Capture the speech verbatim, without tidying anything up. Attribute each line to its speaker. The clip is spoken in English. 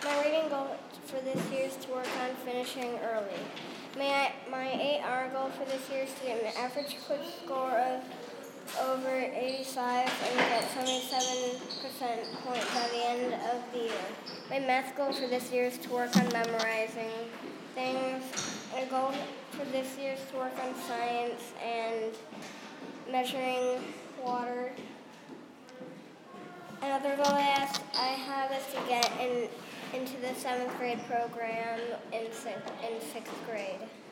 Speaker 1: My reading goal for this year is to work on finishing early. My, my eight hour goal for this year is to get an average quiz score of over eighty-five and get seventy-seven percent points by the end of the year. My math goal for this year is to work on memorizing things. My goal for this year is to work on science and measuring water. Another goal I, asked, I have is to get in, into the seventh grade program in, in sixth grade.